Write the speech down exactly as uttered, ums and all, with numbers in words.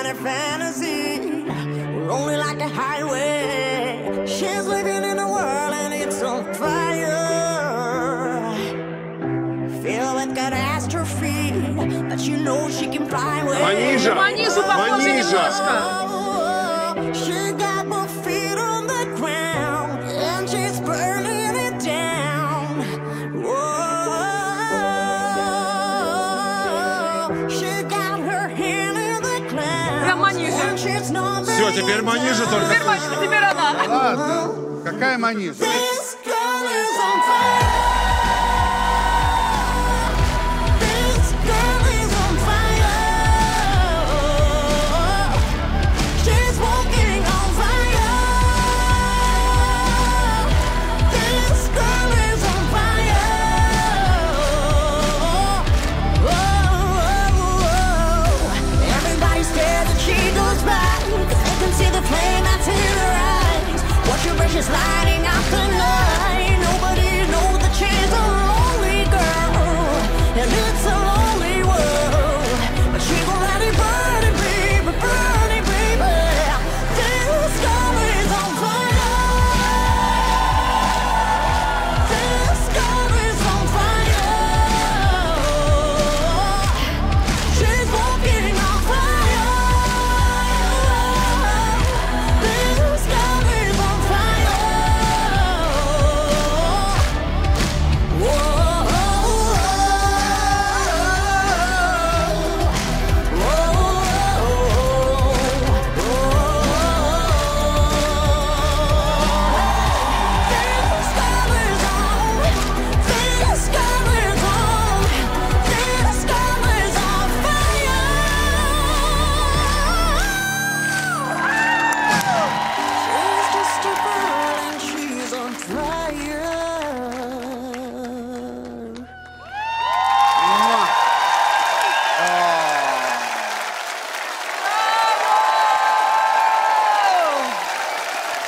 a fantasy. We're only like a highway. She's living in a world and it's on fire. Feel like catastrophe, but you know she can fly away. Манижа! Манижу похоже немножко. She got both feet on the ground and she's burning it down. Whoa, she got her hand in the clouds. Прям Манижа. And she's not Все, теперь Манижа только. Теперь, Манижа, теперь она. Ладно, какая манижа? This girl is on fire.